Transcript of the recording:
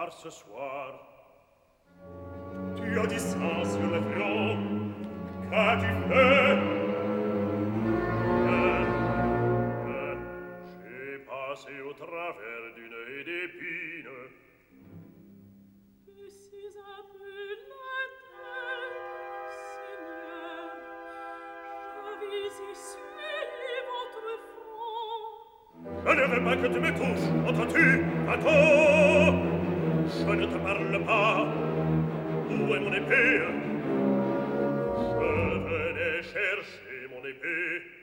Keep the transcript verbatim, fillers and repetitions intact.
par ce soir. Tu as dit ça sur le front. Qu'as-tu fait? Euh, euh, j'ai passé au travers d'une haie d'épines. Que c'est un peu la tête, Seigneur. J'avais essuyé votre front. Je ne veux pas que tu me touches, entends-tu? Attends! Je ne te parle pas. Où est mon épée? Je venais chercher mon épée.